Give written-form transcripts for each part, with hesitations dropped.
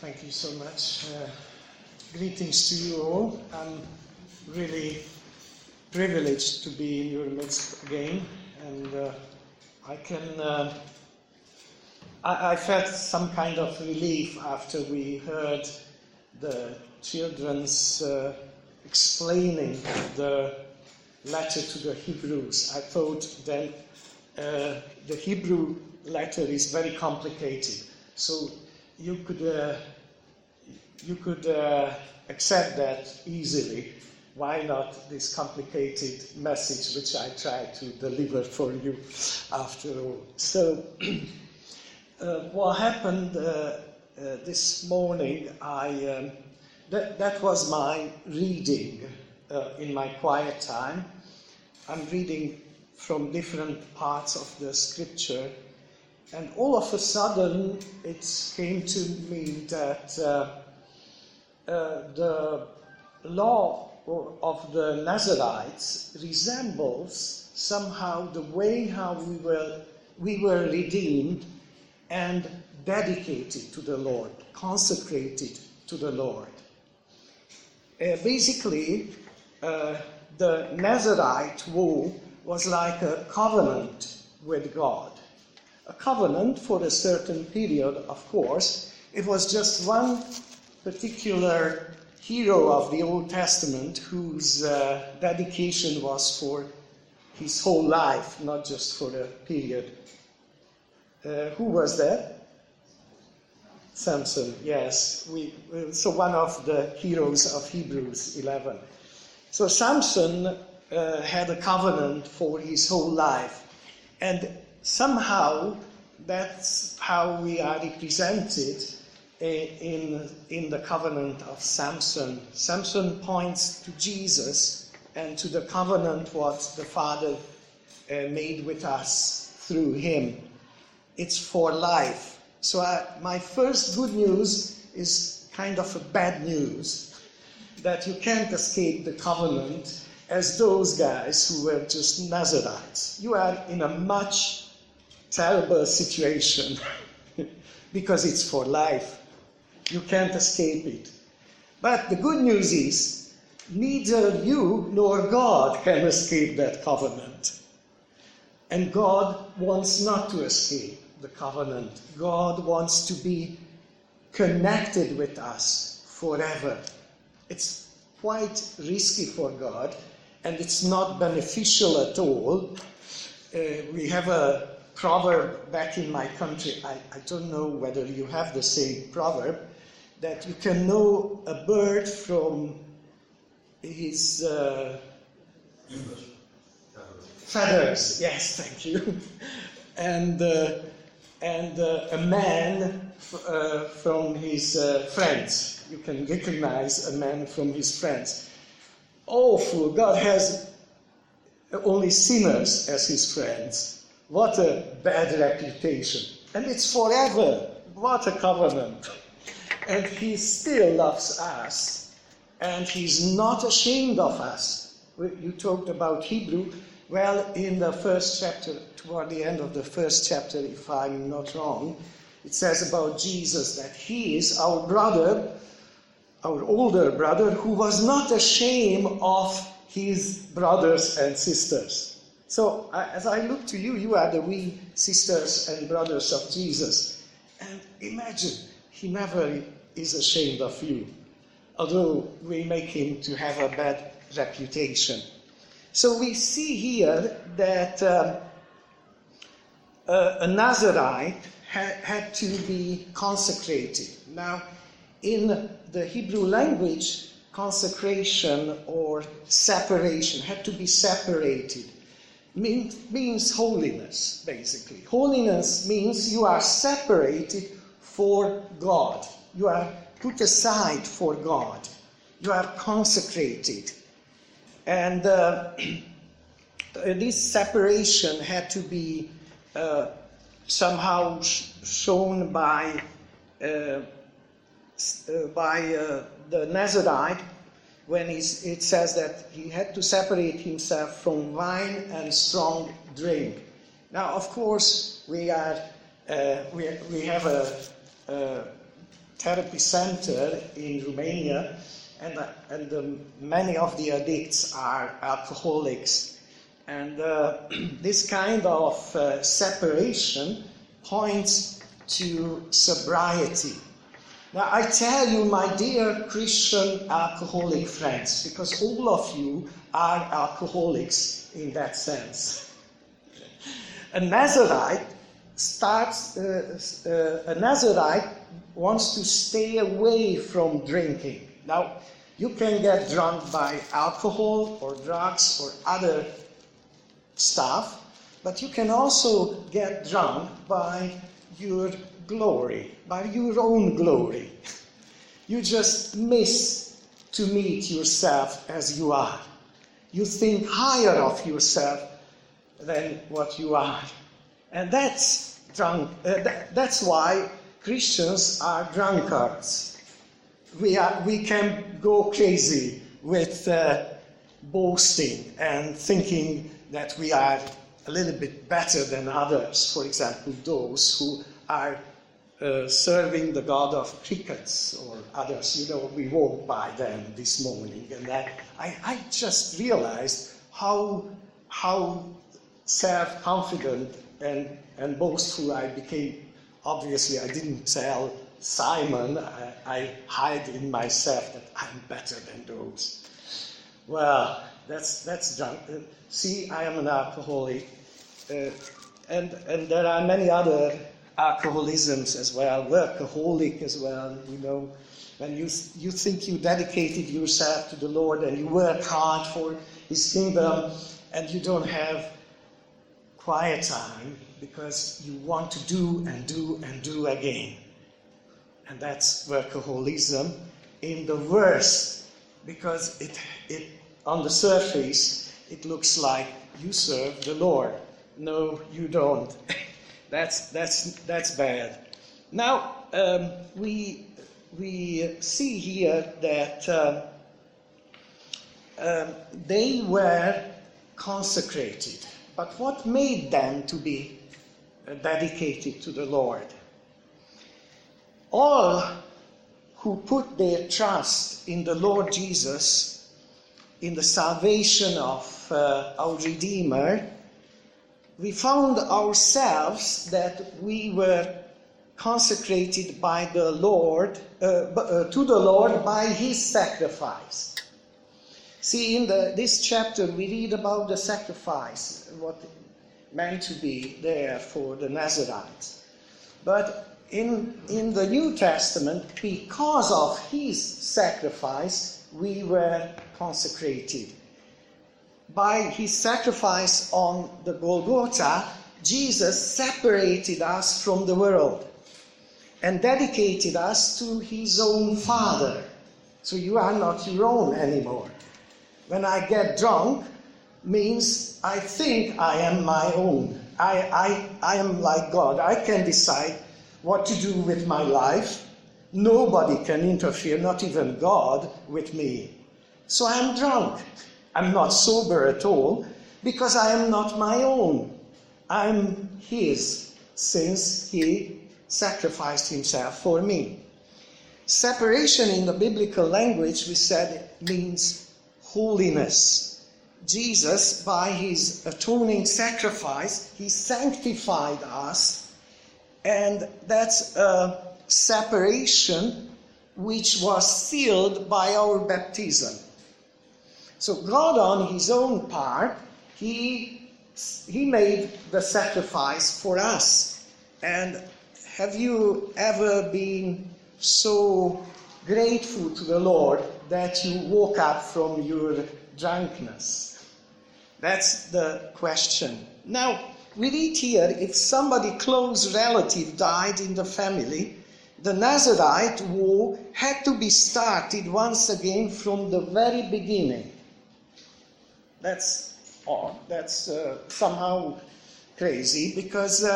Thank you so much. Greetings to you all. I'm really privileged to be in your midst again, and I felt some kind of relief after we heard the children's explaining the letter to the Hebrews. I thought that the Hebrew letter is very complicated, so you could accept that easily. Why not this complicated message which I try to deliver for you after all? So what happened this morning, that was my reading in my quiet time. I'm reading from different parts of the scripture, and all of a sudden it came to me that the law of the Nazarites resembles somehow the way how we were redeemed and dedicated to the Lord, consecrated to the Lord. Basically, the Nazarite vow was like a covenant with God. A covenant for a certain period, of course. It was just one particular hero of the Old Testament whose dedication was for his whole life, not just for a period. Who was that? Samson, yes. So one of the heroes of Hebrews 11. So Samson had a covenant for his whole life, and somehow that's how we are represented in the covenant of Samson. Samson points to Jesus and to the covenant what the Father made with us through him. It's for life. So my first good news is kind of a bad news, that you can't escape the covenant as those guys who were just Nazarites. You are in a much terrible situation because it's for life. You can't escape it. But the good news is, neither you nor God can escape that covenant. And God wants not to escape the covenant. God wants to be connected with us forever. It's quite risky for God, and it's not beneficial at all. We have a proverb back in my country, I don't know whether you have the same proverb, that you can know a bird from his feathers. Yes, thank you. And a man from his friends. You can recognize a man from his friends. Awful, God has only sinners as his friends. What a bad reputation. And it's forever. What a covenant. And he still loves us. And he's not ashamed of us. You talked about Hebrew. Well, in the first chapter, toward the end of the first chapter, if I'm not wrong, it says about Jesus that he is our brother, our older brother, who was not ashamed of his brothers and sisters. So as I look to you, you are the wee sisters and brothers of Jesus. And imagine, he never is ashamed of you, although we make him to have a bad reputation. So we see here that a Nazarite had to be consecrated. Now, in the Hebrew language, consecration or separation had to be separated. Means holiness, basically. Holiness means you are separated for God. You are put aside for God. You are consecrated. And this separation had to be somehow shown by the Nazarite, when it says that he had to separate himself from wine and strong drink. Now, of course, we have a therapy center in Romania, and many of the addicts are alcoholics. And this kind of separation points to sobriety. Now, I tell you, my dear Christian alcoholic friends, because all of you are alcoholics in that sense. A Nazarite wants to stay away from drinking. Now, you can get drunk by alcohol or drugs or other stuff, but you can also get drunk by your glory, by your own glory. You just miss to meet yourself as you are. You think higher of yourself than what you are. And that's why Christians are drunkards. We can go crazy with boasting and thinking that we are a little bit better than others. For example, those who are serving the god of crickets or others. We walked by them this morning, and I just realized how self-confident and boastful I became. Obviously, I didn't tell Simon. I hide in myself that I'm better than those. Well, that's drunk. See, I am an alcoholic, and there are many other alcoholisms as well, workaholic as well. When you think you dedicated yourself to the Lord and you work hard for His kingdom, and you don't have quiet time because you want to do and do and do again. And that's workaholism in the worst, because it on the surface it looks like you serve the Lord. No, you don't. That's bad. Now we see here that they were consecrated. But what made them to be dedicated to the Lord? All who put their trust in the Lord Jesus, in the salvation of our Redeemer, we found ourselves that we were consecrated by the Lord, to the Lord by His sacrifice. See, in this chapter we read about the sacrifice, what meant to be there for the Nazarites. But in the New Testament, because of His sacrifice, we were consecrated. By His sacrifice on the Golgotha, Jesus separated us from the world and dedicated us to His own Father. So you are not your own anymore. When I get drunk, means I think I am my own. I am like God. I can decide what to do with my life. Nobody can interfere, not even God, with me. So I am drunk. I'm not sober at all, because I am not my own. I'm His, since He sacrificed Himself for me. Separation in the biblical language, we said, means holiness. Jesus, by His atoning sacrifice, He sanctified us, and that's a separation which was sealed by our baptism. So God, on His own part, He made the sacrifice for us. And have you ever been so grateful to the Lord that you woke up from your drunkenness? That's the question. Now, we read here, if somebody close relative died in the family, the Nazarite vow had to be started once again from the very beginning. That's odd. That's somehow crazy, because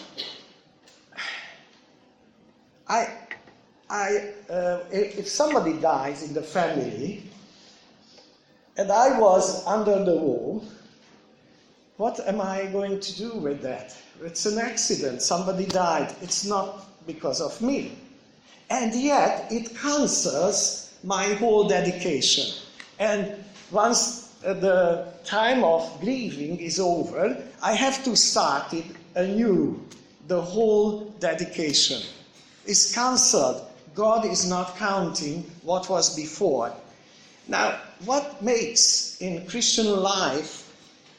if somebody dies in the family and I was under the vow, what am I going to do with that? It's an accident. Somebody died. It's not because of me. and yet it cancels my whole dedication. And once the time of grieving is over, I have to start it anew. The whole dedication is cancelled. God is not counting what was before. Now, what makes in Christian life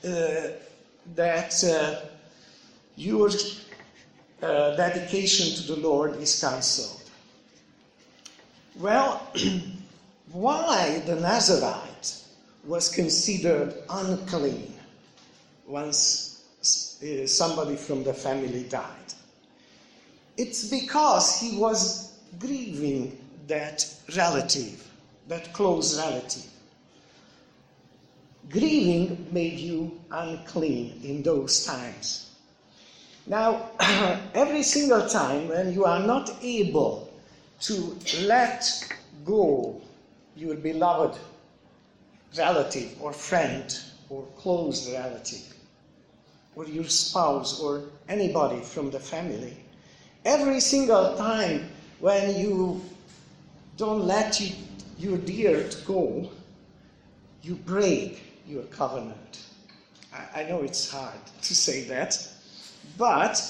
that your dedication to the Lord is cancelled? Well, why the Nazarite was considered unclean once somebody from the family died? It's because he was grieving that relative, that close relative. Grieving made you unclean in those times. Now, every single time when you are not able to let go your beloved relative or friend or close relative, or your spouse or anybody from the family, every single time when you don't let your dear go, you break your covenant. I know it's hard to say that, but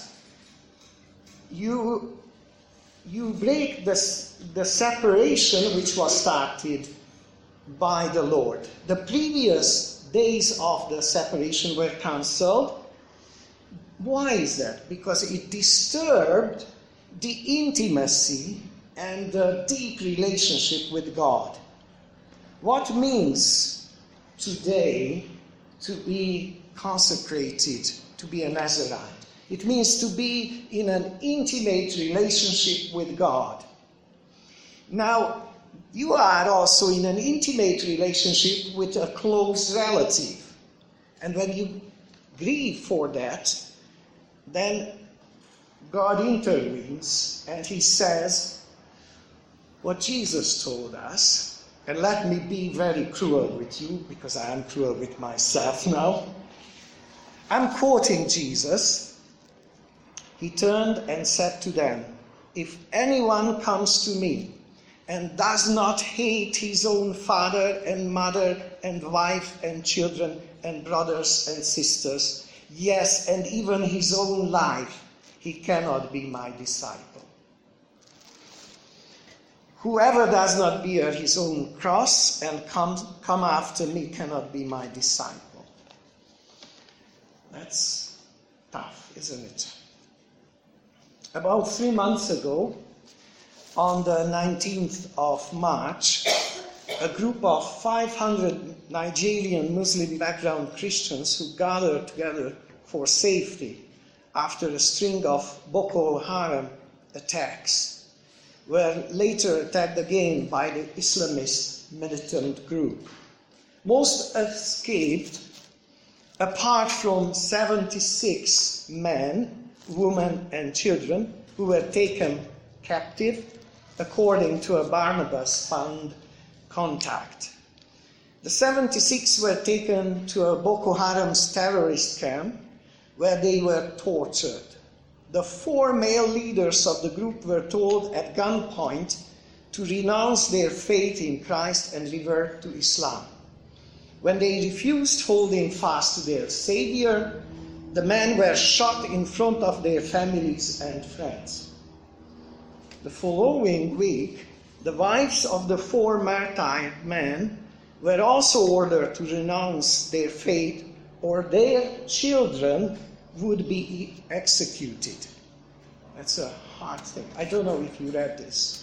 you break the separation which was started by the Lord. The previous days of the separation were cancelled. Why is that? Because it disturbed the intimacy and the deep relationship with God. What means today to be consecrated, to be a Nazarite? It means to be in an intimate relationship with God. Now, you are also in an intimate relationship with a close relative. And when you grieve for that, then God intervenes and he says what Jesus told us. And let me be very cruel with you, because I am cruel with myself now. I'm quoting Jesus. He turned and said to them, "If anyone comes to me and does not hate his own father and mother and wife and children and brothers and sisters, yes, and even his own life, he cannot be my disciple. Whoever does not bear his own cross and come after me cannot be my disciple." That's tough, isn't it? About 3 months ago, on the 19th of March, a group of 500 Nigerian Muslim background Christians who gathered together for safety after a string of Boko Haram attacks were later attacked again by the Islamist militant group. Most escaped, apart from 76 men, women and children who were taken captive, according to a Barnabas Fund contact. The 76 were taken to a Boko Haram's terrorist camp where they were tortured. The 4 male leaders of the group were told at gunpoint to renounce their faith in Christ and revert to Islam. When they refused holding fast to their Savior, the men were shot in front of their families and friends. The following week, the wives of the 4 martyred men were also ordered to renounce their faith, or their children would be executed. That's a hard thing. I don't know if you read this.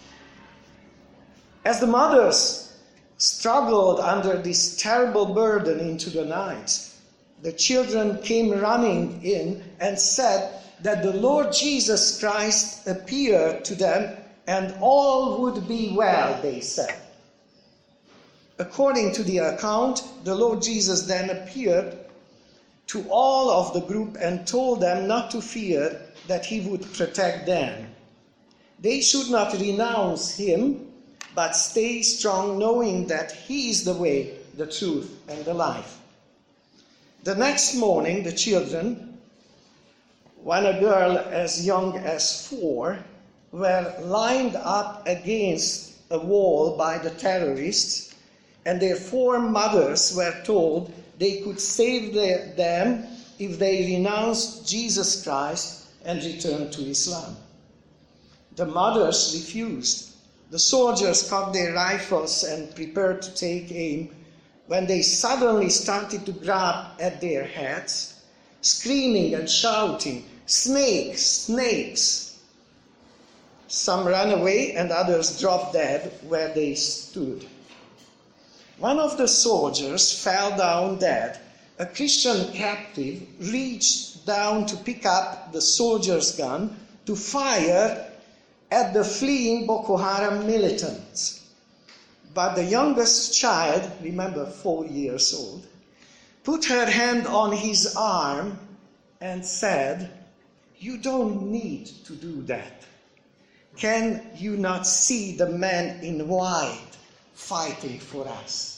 As the mothers struggled under this terrible burden into the night, the children came running in and said that the Lord Jesus Christ appeared to them and all would be well, they said. According to the account, the Lord Jesus then appeared to all of the group and told them not to fear, that he would protect them. They should not renounce him, but stay strong, knowing that he is the way, the truth, and the life. The next morning, the children, one a girl as young as 4, were lined up against a wall by the terrorists, and their 4 mothers were told they could save them if they renounced Jesus Christ and returned to Islam. The mothers refused. The soldiers cocked their rifles and prepared to take aim when they suddenly started to grab at their heads, screaming and shouting, "Snakes! Snakes!" Some ran away and others dropped dead where they stood. One of the soldiers fell down dead. A Christian captive reached down to pick up the soldier's gun to fire at the fleeing Boko Haram militants. But the youngest child, remember 4 years old, put her hand on his arm and said, "You don't need to do that. Can you not see the man in white fighting for us?"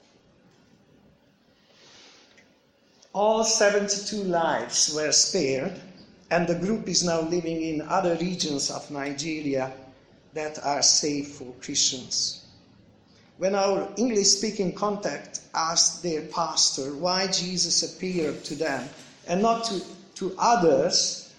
All 72 lives were spared, and the group is now living in other regions of Nigeria that are safe for Christians. When our English-speaking contact asked their pastor why Jesus appeared to them and not to others,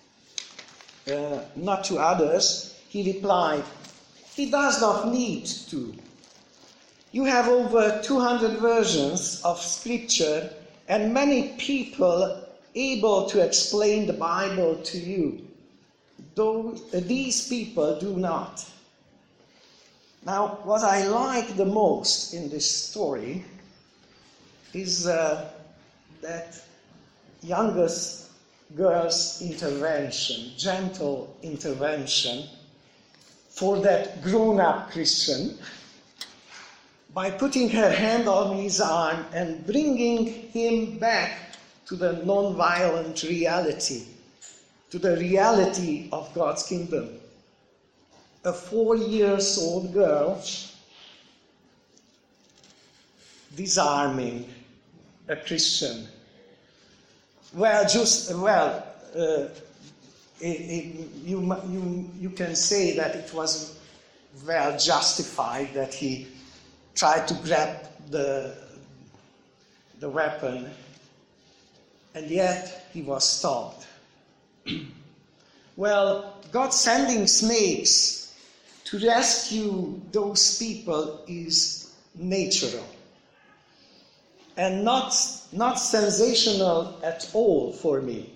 he replied, "He does not need to. You have over 200 versions of Scripture and many people able to explain the Bible to you. Though these people do not." Now, what I like the most in this story is that youngest girl's intervention, gentle intervention for that grown-up Christian, by putting her hand on his arm and bringing him back to the non-violent reality, to the reality of God's kingdom. A 4-year-old girl disarming a Christian. You can say that it was well justified that he tried to grab the weapon, and yet he was stopped. Well, God sending snakes to rescue those people is natural and not sensational at all for me.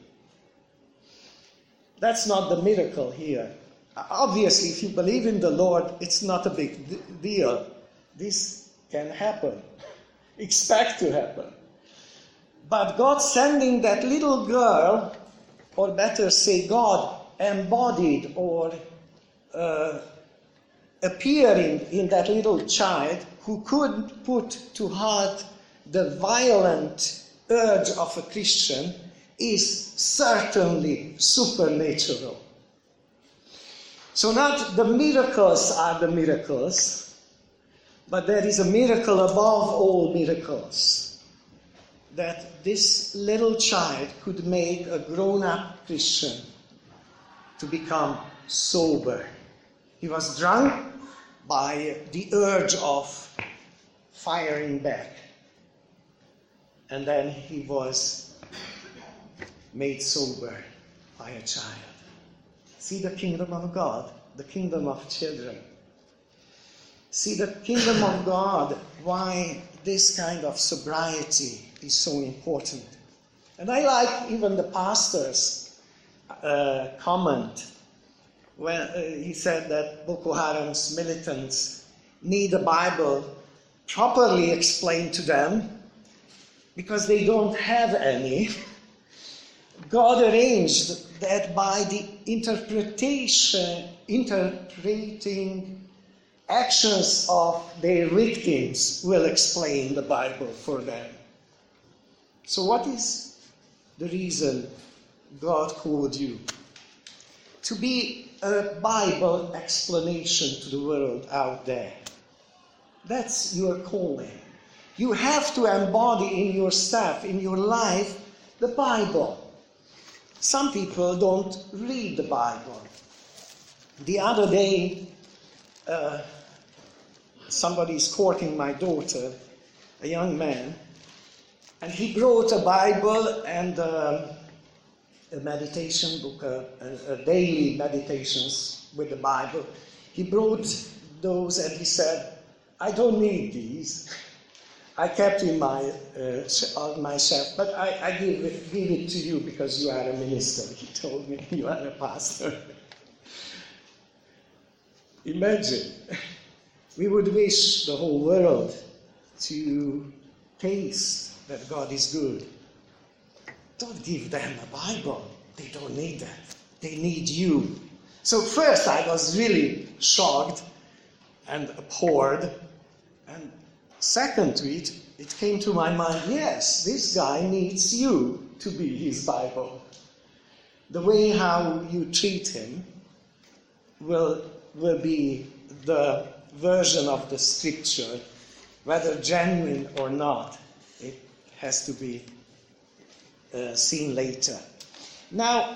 That's not the miracle here. Obviously, if you believe in the Lord, it's not a big deal. This can happen. Expect to happen. But God sending that little girl, or better say God embodied or appearing in that little child who could put to heart the violent urge of a Christian, is certainly supernatural. So not the miracles are the miracles, but there is a miracle above all miracles, that this little child could make a grown-up Christian to become sober. He was drunk by the urge of firing back, and then he was made sober by a child. See the kingdom of God, the kingdom of children. See the kingdom of God, why this kind of sobriety is so important. And I like even the pastor's comment when he said that Boko Haram's militants need a Bible properly explained to them because they don't have any. God arranged that by the interpreting actions of their victims will explain the Bible for them. So what is the reason God called you? To be a Bible explanation to the world out there. That's your calling. You have to embody in your stuff, in your life, the Bible. Some people don't read the Bible. The other day, somebody is courting my daughter, a young man, and he brought a Bible and a meditation book, a daily meditations with the Bible. He brought those and he said, I don't need these. I kept in on my shelf, but I give it to you because you are a minister. He told me, you are a pastor. Imagine, we would wish the whole world to taste that God is good. Don't give them a Bible. They don't need that. They need you. So first I was really shocked and abhorred. And second to it, it came to my mind, yes, this guy needs you to be his Bible. The way how you treat him will be the version of the scripture, whether genuine or not. It has to be seen later. Now,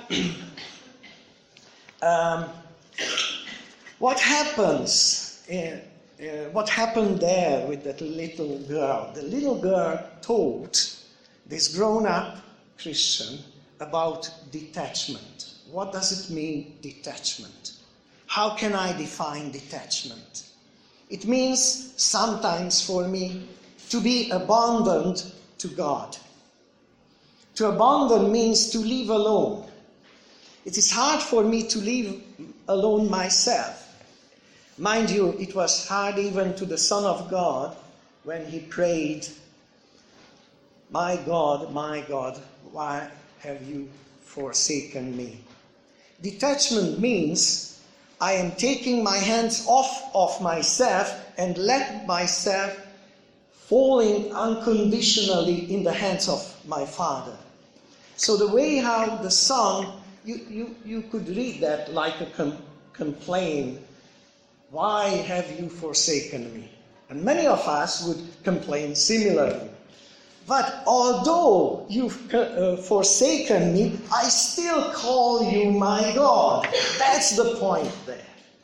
what happens? What happened there with that little girl? The little girl taught this grown-up Christian about detachment. What does it mean, detachment? How can I define detachment? It means sometimes for me to be abandoned to God. To abandon means to live alone. It is hard for me to live alone myself. Mind you, it was hard even to the Son of God when he prayed, my God, why have you forsaken me? Detachment means I am taking my hands off of myself and let myself falling unconditionally in the hands of my Father. So the way how the Son, you could read that like a complaint. Why have you forsaken me? And many of us would complain similarly. But although you've forsaken me, I still call you my God. That's the point there.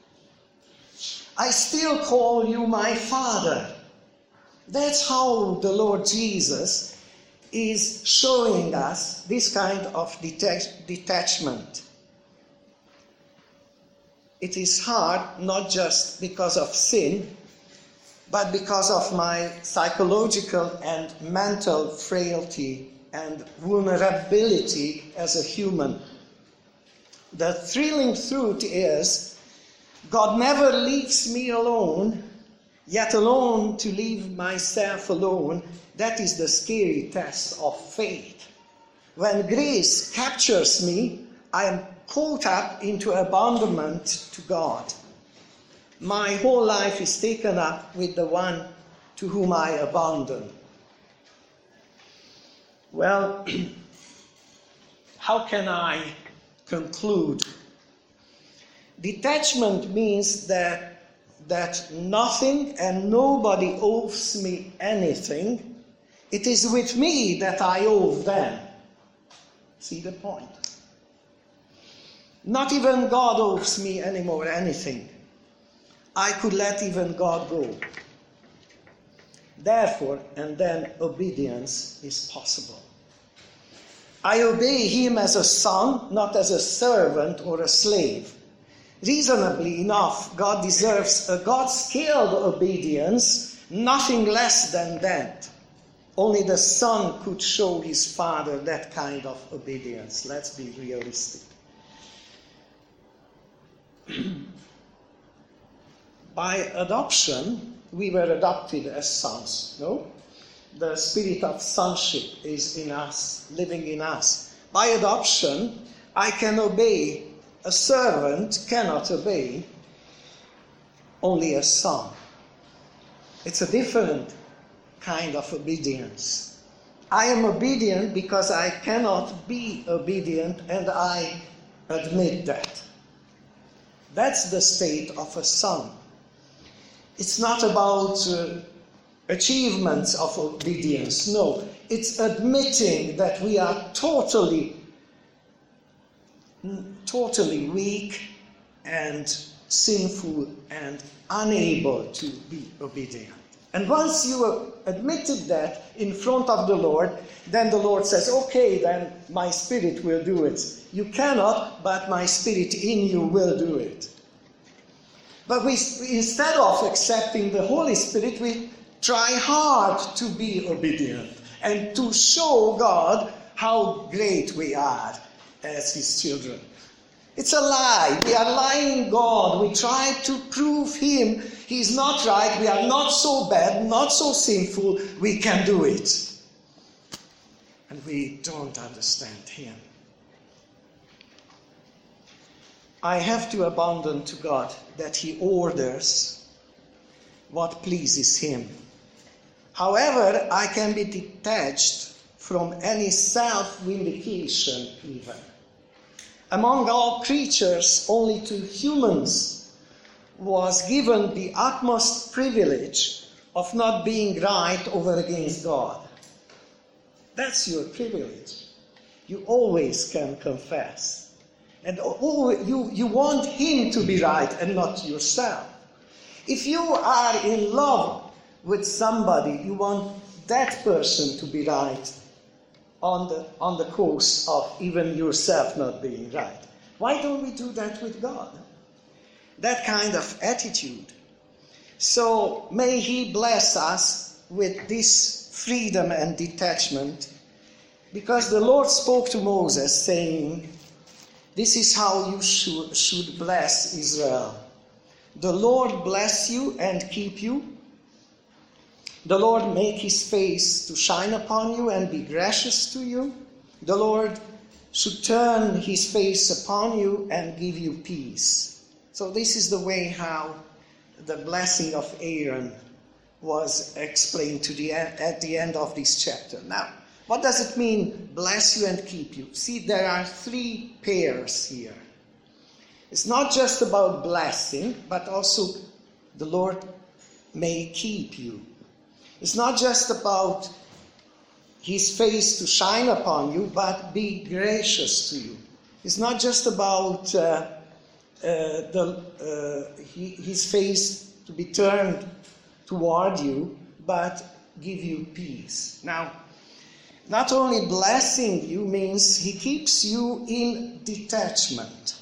I still call you my Father. That's how the Lord Jesus is showing us this kind of detachment. It is hard, not just because of sin, but because of my psychological and mental frailty and vulnerability as a human. The thrilling truth is, God never leaves me alone, yet alone to leave myself alone. That is the scary test of faith. When grace captures me, I am caught up into abandonment to God. My whole life is taken up with the one to whom I abandon. Well, how can I conclude? Detachment means that nothing and nobody owes me anything. It is with me that I owe them. See the point? Not even God owes me anymore anything. I could let even God go. Therefore, and then obedience is possible. I obey him as a son, not as a servant or a slave. Reasonably enough, God deserves a God-scaled obedience, nothing less than that. Only the son could show his father that kind of obedience. Let's be realistic. By adoption, we were adopted as sons, no? The spirit of sonship is in us, living in us. By adoption, I can obey. A servant cannot obey, only a son. It's a different kind of obedience. I am obedient because I cannot be obedient, and I admit that. That's the state of a son. It's not about achievements of obedience. No, it's admitting that we are totally weak and sinful and unable to be obedient. And once you have admitted that in front of the Lord, then the Lord says, okay, then my Spirit will do it. You cannot, but my Spirit in you will do it. But instead of accepting the Holy Spirit, we try hard to be obedient and to show God how great we are as His children. It's a lie. We are lying God. We try to prove Him He's not right. We are not so bad, not so sinful. We can do it. And we don't understand Him. I have to abandon to God that He orders what pleases Him. However, I can be detached from any self-vindication even. Among all creatures, only to humans was given the utmost privilege of not being right over against God. That's your privilege. You always can confess. And you want Him to be right and not yourself. If you are in love with somebody, you want that person to be right on the course of even yourself not being right. Why don't we do that with God? That kind of attitude. So may He bless us with this freedom and detachment, because the Lord spoke to Moses saying, this is how you should bless Israel. The Lord bless you and keep you. The Lord make His face to shine upon you and be gracious to you. The Lord should turn His face upon you and give you peace. So this is the way how the blessing of Aaron was explained at the end of this chapter. Now, what does it mean, bless you and keep you? See, there are three pairs here. It's not just about blessing, but also the Lord may keep you. It's not just about His face to shine upon you, but be gracious to you. It's not just about His face to be turned toward you, but give you peace. Now, not only blessing you means He keeps you in detachment.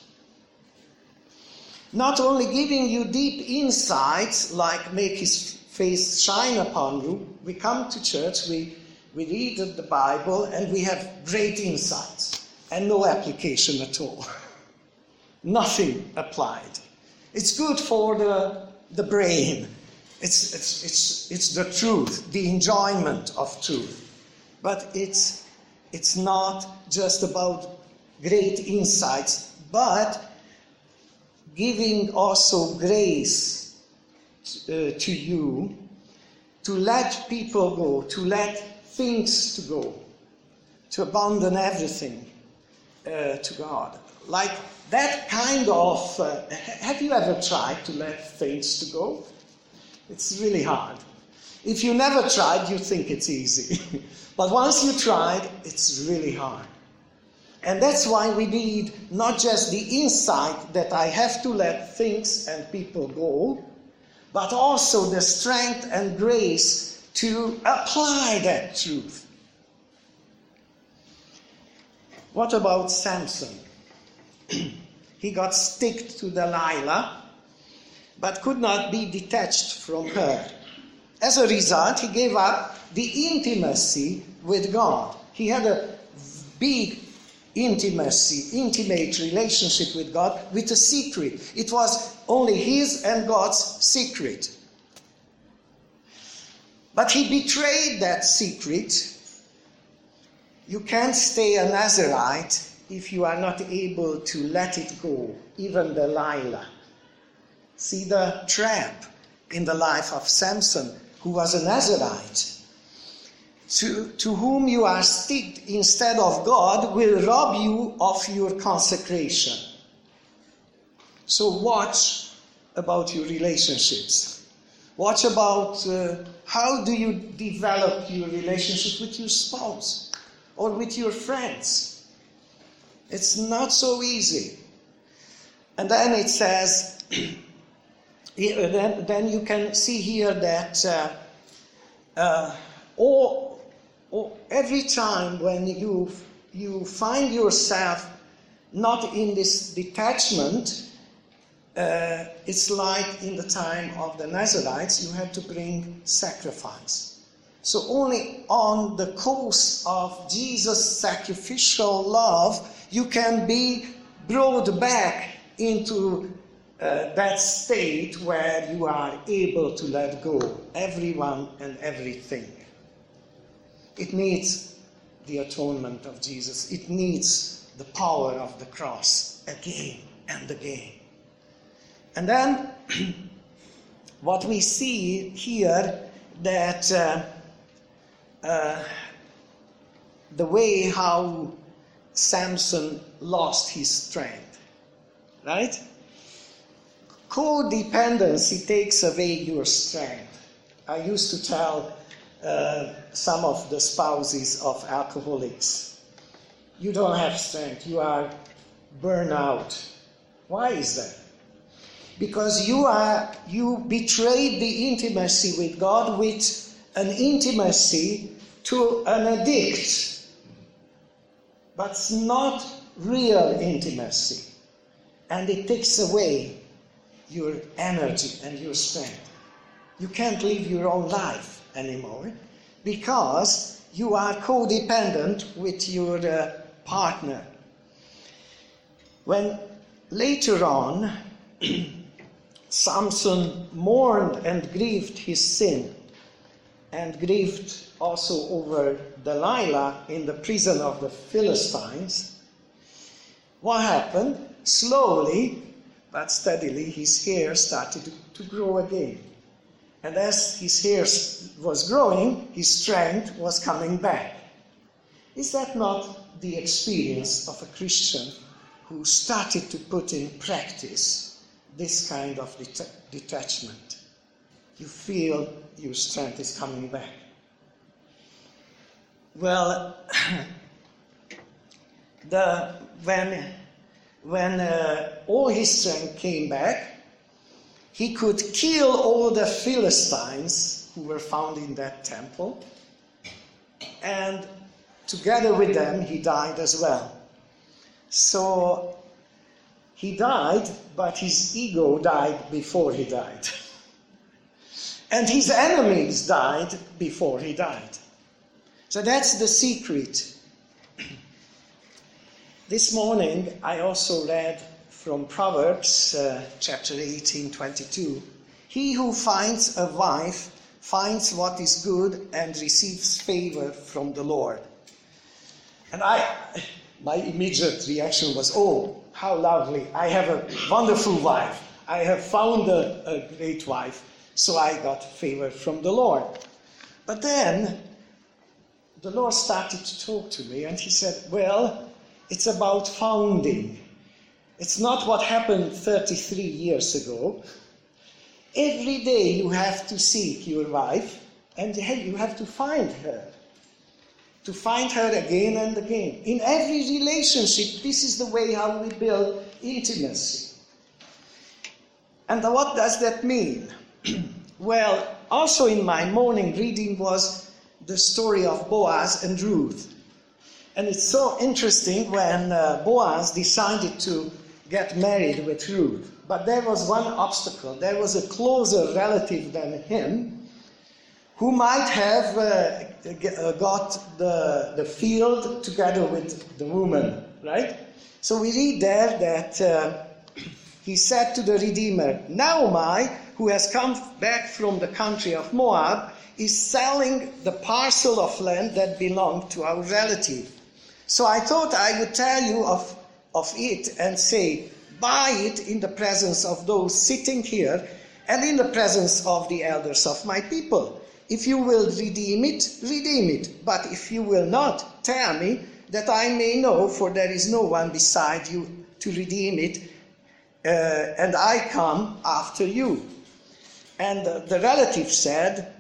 Not only giving you deep insights, like make His face shine upon you. We come to church, we read the Bible, and we have great insights and no application at all. Nothing applied. It's good for the brain. It's the truth, the enjoyment of truth. But it's not just about great insights, but giving also grace to you to let people go, to let things to go, to abandon everything to God. Like that kind of, have you ever tried to let things to go? It's really hard. If you never tried, you think it's easy. But once you tried, it's really hard. And that's why we need not just the insight that I have to let things and people go, but also the strength and grace to apply that truth. What about Samson? He got stick to Delilah, but could not be detached from her. As a result, he gave up the intimacy with God. He had a big intimate relationship with God with a secret. It was only his and God's secret. But he betrayed that secret. You can't stay a Nazirite if you are not able to let it go, even Delilah. See the trap in the life of Samson, who was a Nazirite. To whom you are sticked instead of God will rob you of your consecration. So watch about your relationships. Watch about how do you develop your relationship with your spouse or with your friends. It's not so easy. And then it says, then you can see here that every time when you find yourself not in this detachment, it's like in the time of the Nazarites, you had to bring sacrifice. So only on the course of Jesus' sacrificial love, you can be brought back into that state where you are able to let go everyone and everything. It needs the atonement of Jesus. It needs the power of the cross again and again. And then what we see here, that the way how Samson lost his strength, right? Codependency takes away your strength. I used to tell some of the spouses of alcoholics, you don't have strength, you are burned out. Why is that? Because you betrayed the intimacy with God with an intimacy to an addict, but it's not real intimacy, and it takes away your energy and your strength. You can't live your own life anymore because you are codependent with your partner. When later on Samson mourned and grieved his sin, and grieved also over Delilah in the prison of the Philistines, what happened? Slowly but steadily his hair started to grow again. And as his hair was growing, his strength was coming back. Is that not the experience of a Christian who started to put in practice this kind of detachment? You feel your strength is coming back. Well, when all his strength came back, he could kill all the Philistines who were found in that temple, and together with them he died as well. So he died, but his ego died before he died. And his enemies died before he died. So that's the secret. This morning I also read from Proverbs chapter 18:22. He who finds a wife finds what is good and receives favor from the Lord. And my immediate reaction was, oh, how lovely. I have a wonderful wife. I have found a great wife. So I got favor from the Lord. But then the Lord started to talk to me, and he said, well, it's about founding. It's not what happened 33 years ago. Every day you have to seek your wife, and you have to find her. To find her again and again. In every relationship, this is the way how we build intimacy. And what does that mean? Well, also in my morning reading was the story of Boaz and Ruth. And it's so interesting when Boaz decided to get married with Ruth. But there was one obstacle. There was a closer relative than him who might have got the field together with the woman, right? So we read there that he said to the Redeemer, Naomi, who has come back from the country of Moab, is selling the parcel of land that belonged to our relative. So I thought I would tell you of it and say, buy it in the presence of those sitting here and in the presence of the elders of my people. If you will redeem it, redeem it. But if you will not, tell me, that I may know, for there is no one beside you to redeem it, and I come after you. And the relative said,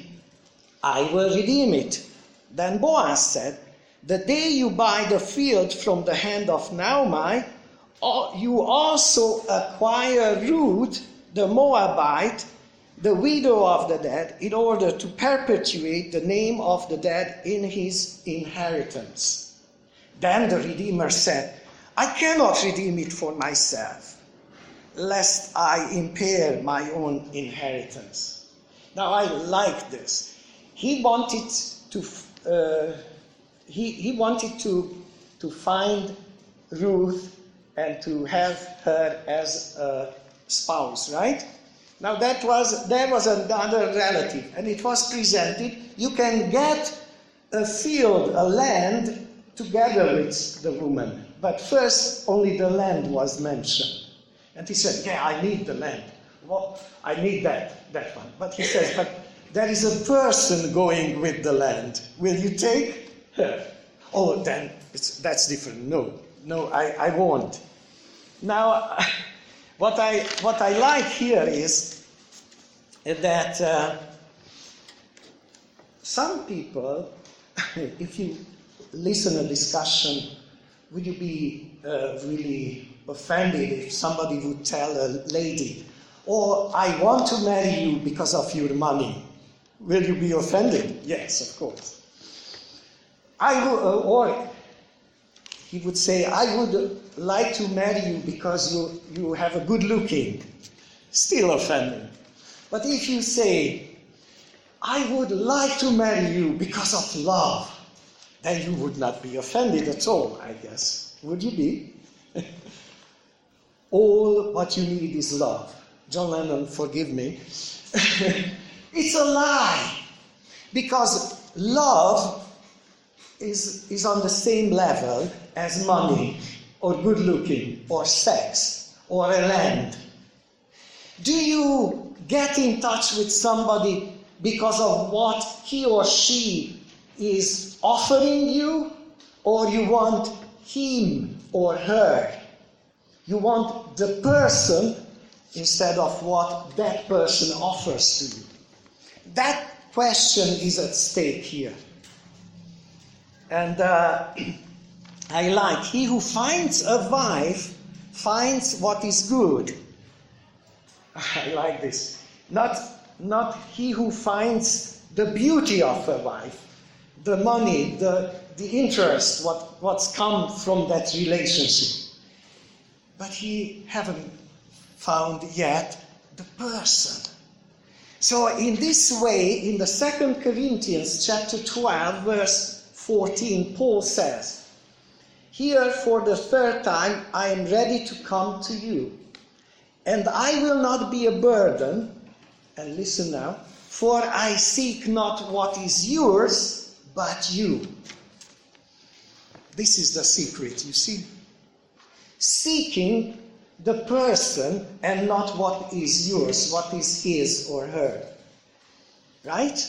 I will redeem it. Then Boaz said, the day you buy the field from the hand of Naomi, You also acquire Ruth, the Moabite, the widow of the dead, in order to perpetuate the name of the dead in his inheritance. Then the Redeemer said, I cannot redeem it for myself, lest I impair my own inheritance. Now I like this. He wanted to find Ruth and to have her as a spouse, right? Now there was another relative, and it was presented. You can get a field, a land, together with the woman. But first, only the land was mentioned. And he said, yeah, I need the land. Well, I need that one. But he says, but there is a person going with the land. Will you take her? Oh, then that's different. No, I won't. Now, what I like here is that some people, if you listen to a discussion, would you be really offended if somebody would tell a lady, oh, I want to marry you because of your money? Will you be offended? Yes, of course. Or he would say, I would like to marry you because you have a good looking. Still offending. But if you say, I would like to marry you because of love, then you would not be offended at all, I guess. Would you be? All what you need is love. John Lennon, forgive me. It's a lie. Because love is on the same level as money, or good looking, or sex, or a land. Do you get in touch with somebody because of what he or she is offering you, or you want him or her? You want the person instead of what that person offers to you. That question is at stake here. And I like, he who finds a wife finds what is good. I like this. Not he who finds the beauty of a wife, the money, the interest, what's come from that relationship. But he haven't found yet the person. So in this way, in the 2 Corinthians chapter 12, verse 14, Paul says, here for the third time I am ready to come to you, and I will not be a burden, and listen now, for I seek not what is yours, but you. This is the secret, you see. Seeking the person and not what is yours, what is his or her. Right?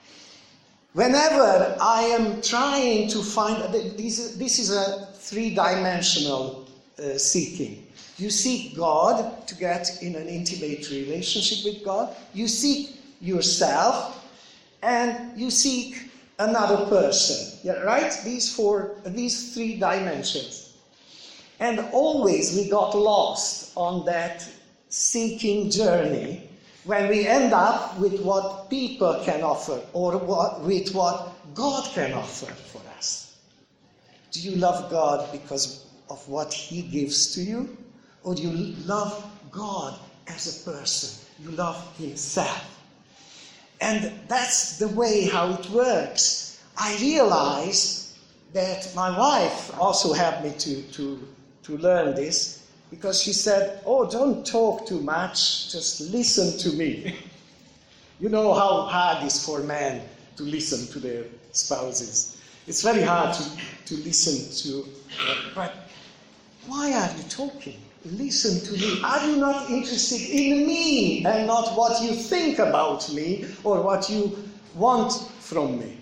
Whenever I am trying to find, this is a three-dimensional seeking. You seek God to get in an intimate relationship with God. You seek yourself, and you seek another person. Yeah, right? These three dimensions. And always we got lost on that seeking journey when we end up with what people can offer or with what God can offer for us. Do you love God because of what he gives to you? Or do you love God as a person? You love himself. And that's the way how it works. I realized that my wife also helped me to learn this, because she said, oh, don't talk too much, just listen to me. You know how hard it is for men to listen to their spouses. It's very hard to listen to, but why are you talking? Listen to me. Are you not interested in me and not what you think about me or what you want from me?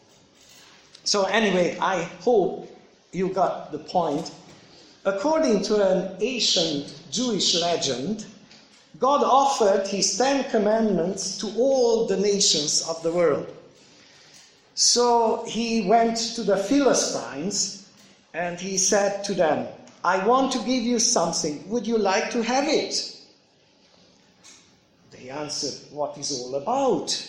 So anyway, I hope you got the point. According to an ancient Jewish legend, God offered his 10 commandments to all the nations of the world. So he went to the Philistines and he said to them, I want to give you something. Would you like to have it? They answered, what is all about?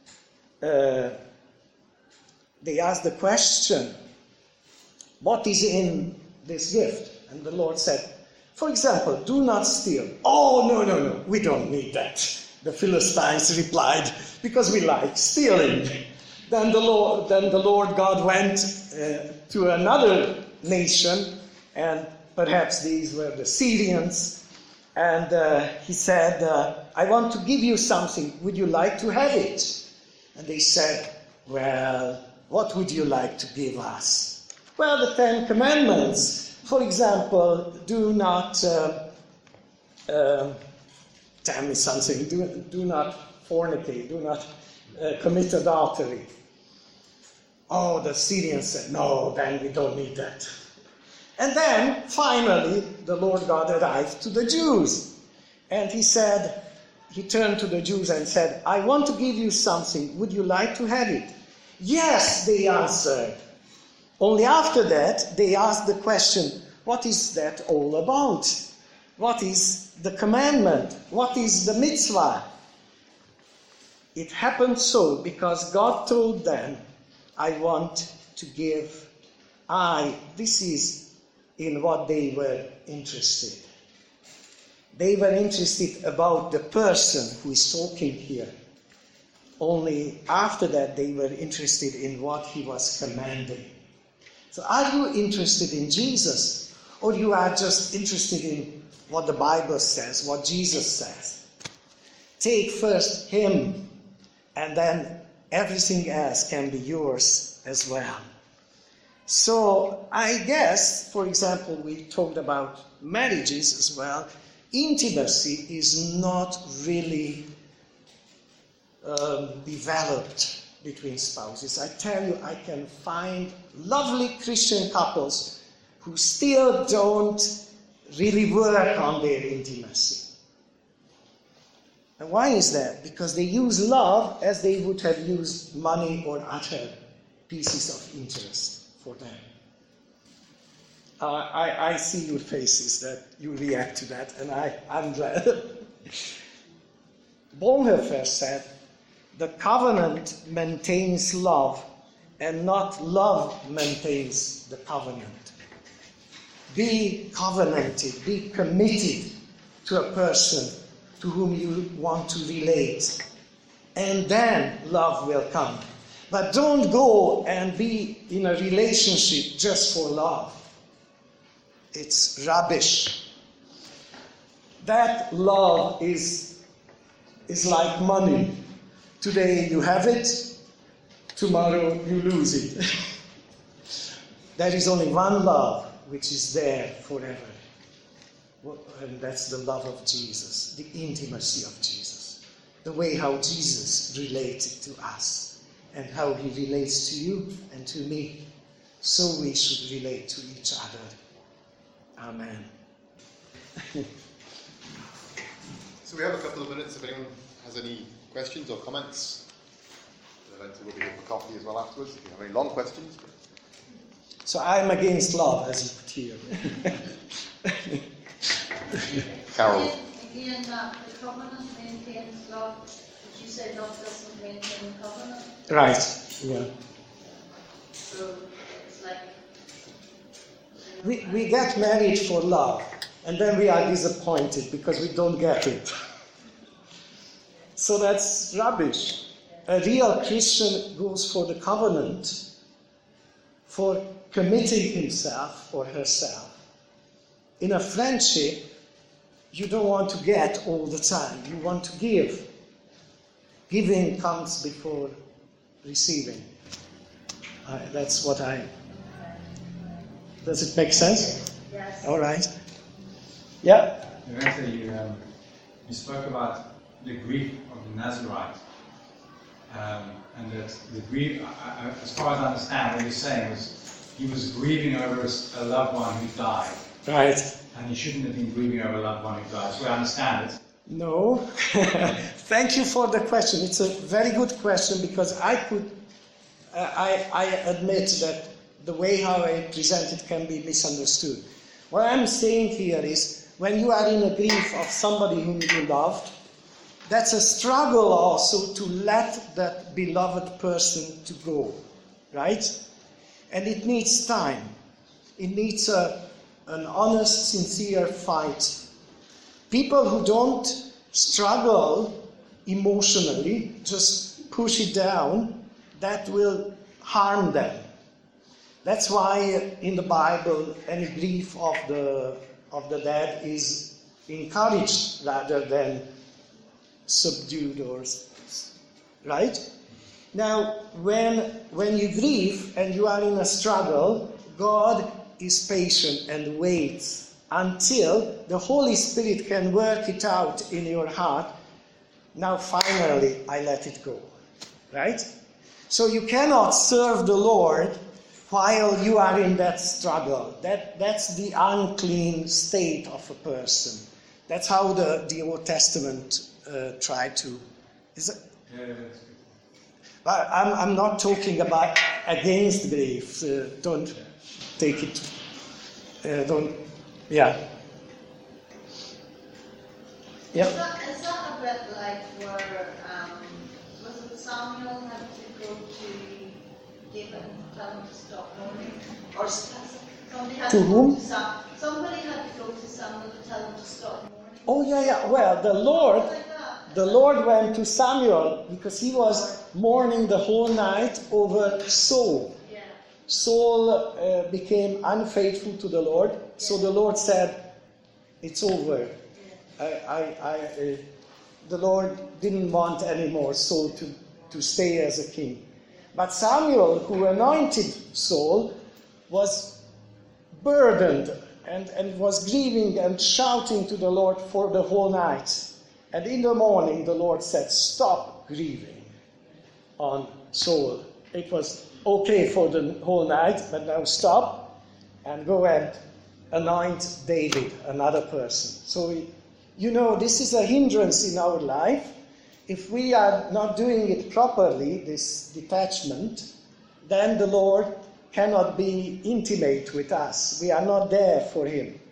They asked the question, what is in this gift? And the Lord said, for example, do not steal. Oh, no, we don't need that. The Philistines replied, because we like stealing. Then the Lord God went to another nation, and perhaps these were the Syrians, and he said, I want to give you something. Would you like to have it? And they said, well, what would you like to give us? Well, the 10 Commandments. For example, do not, tell me something, do not fornicate, do not commit adultery. Oh, the Syrians said, no, then we don't need that. And then, finally, the Lord God arrived to the Jews. And he turned to the Jews and said, I want to give you something. Would you like to have it? Yes, they answered. Only after that, they asked the question, what is that all about? What is the commandment? What is the mitzvah? It happened so because God told them, I want to give. This is in what they were interested. They were interested about the person who is talking here. Only after that they were interested in what he was commanding. So are you interested in Jesus? Or you are just interested in what the Bible says, what Jesus says? Take first him, and then everything else can be yours as well. So I guess, for example, we talked about marriages as well. Intimacy is not really developed between spouses. I tell you, I can find lovely Christian couples who still don't really work on their intimacy. And why is that? Because they use love as they would have used money or other pieces of interest for them. I see your faces that you react to that, and I'm glad. Bonhoeffer said, the covenant maintains love, and not love maintains the covenant. Be covenanted, be committed to a person to whom you want to relate, and then love will come. But don't go and be in a relationship just for love. It's rubbish. That love is like money. Today you have it, tomorrow you lose it. There is only one love which is there forever. And that's the love of Jesus, the intimacy of Jesus, the way how Jesus related to us and how he relates to you and to me. So we should relate to each other. Amen. So we have a couple of minutes if anyone has any questions or comments. The event will be here for coffee as well afterwards if you have any long questions. So I'm against love, as you could hear. Carol. Again, the covenant maintains love, but you say love doesn't maintain covenant. Right, yeah. So it's like... We get married for love, and then we are disappointed because we don't get it. So that's rubbish. A real Christian goes for the covenant, for committing himself or herself. In a friendship, you don't want to get all the time. You want to give. Giving comes before receiving. That's what I... Does it make sense? Yes. All right. Yeah? Actually, you spoke about the grief of the Nazarite. And that the grief, as far as I understand, what you're saying was he was grieving over a loved one who died. Right. And he shouldn't have been grieving over a loved one who died. So I understand it. No. Thank you for the question. It's a very good question because I admit that the way how I present it can be misunderstood. What I'm saying here is, when you are in a grief of somebody whom you loved, that's a struggle also to let that beloved person to go, right? And it needs time. It needs an honest, sincere fight. People who don't struggle emotionally, just push it down, that will harm them. That's why in the Bible, any grief of the dead is encouraged rather than subdued, or right? Now, when you grieve and you are in a struggle, God is patient and waits until the Holy Spirit can work it out in your heart. Now, finally, I let it go, right? So you cannot serve the Lord while you are in that struggle. That's the unclean state of a person. That's how the Old Testament tried to. Is it? Yeah, that's good. But I'm not talking about against grief. Don't take it. Don't. Yeah. Yeah. Is that a bit like where was it Samuel had to go to David and tell him to stop mourning, or somebody had To to whom? go to somebody had to go to Samuel to tell him to stop mourning? Oh yeah. Well, the Lord went to Samuel because he was mourning the whole night over Saul. Yeah. Saul became unfaithful to the Lord, so the Lord said, "It's over." The Lord didn't want anymore Saul to stay as a king. But Samuel, who anointed Saul, was burdened and was grieving and shouting to the Lord for the whole night. And in the morning, the Lord said, "Stop grieving on Saul." It was okay for the whole night, but now stop and go and anoint David, another person. So, this is a hindrance in our life. If we are not doing it properly, this detachment, then the Lord cannot be intimate with us. We are not there for Him.